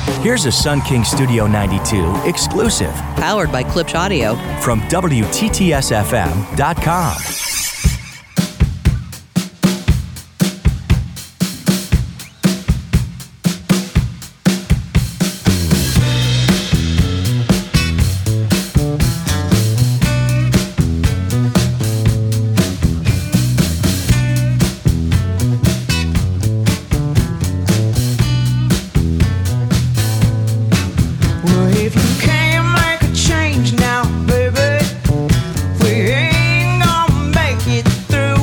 Here's a Sun King Studio 92 exclusive Powered by Klipsch Audio. from WTTSFM.com. Well, if you can't make a change now, baby, we ain't gonna make it through.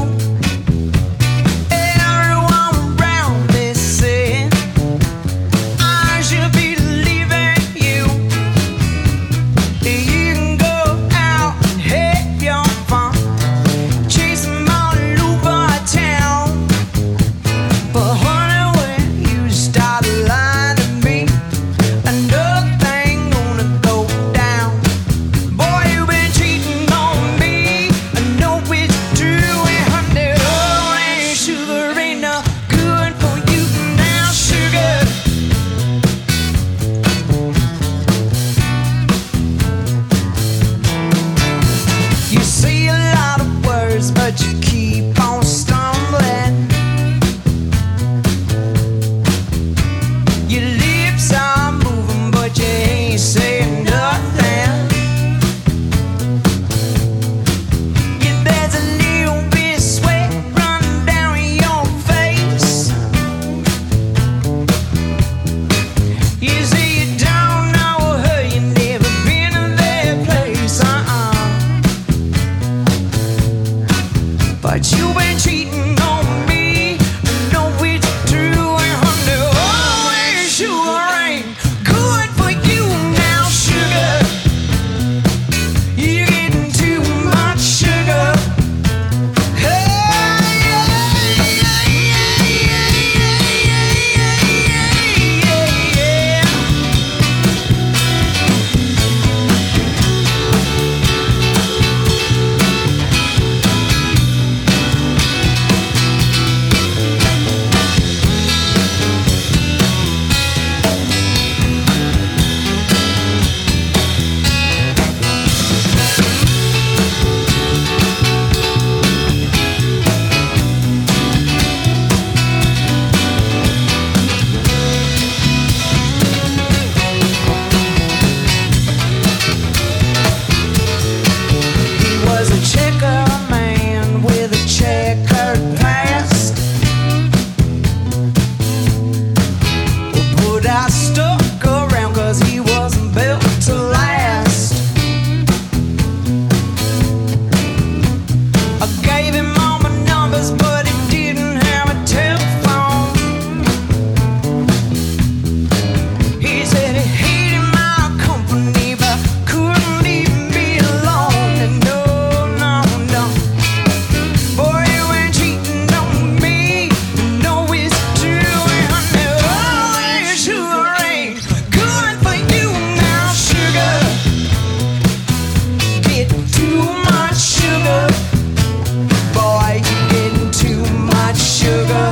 Everyone around me said I should be leaving you. You can go out and have your fun, chase 'em all over town. But honey, when you start lying to me, another thing gonna go down. Boy, you been cheating on me. I know it's true, and honey, oh, and sugar ain't no good for you now, sugar. You say a lot of words, but you keep on stumbling. Your lips are moving, but you ain't saying nothing. Yeah, there's a little bit of sweat running down your face. You say you don't know her, you never been to their place, But you've been cheating on me. I know it's true, and honey, oh, and sugar ain't good for you now, sugar. You're getting too much sugar. Hey, yeah, yeah, yeah, yeah, yeah, yeah, yeah. He was a checker man with a checkered past. But I stuck around 'cause he wasn't built to last. I gave him all my numbers, but he didn't have a telephone. He said he hated my company, but couldn't leave me alone. And no, no, no. Boy, you ain't cheating on me. No, it's true, and honey, oh, and sugar ain't good for you now, sugar. Get too much sugar. Boy, you getting too much sugar.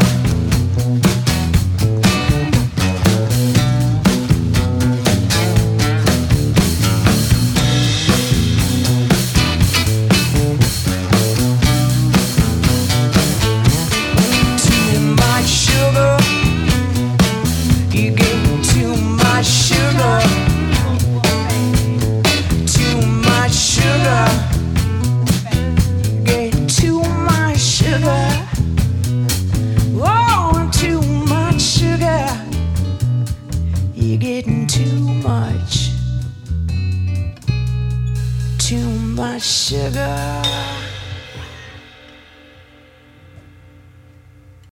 Too much sugar. You getting too much sugar. Too much sugar. Get too much sugar. Oh, too much sugar. You're getting too much. Too much sugar.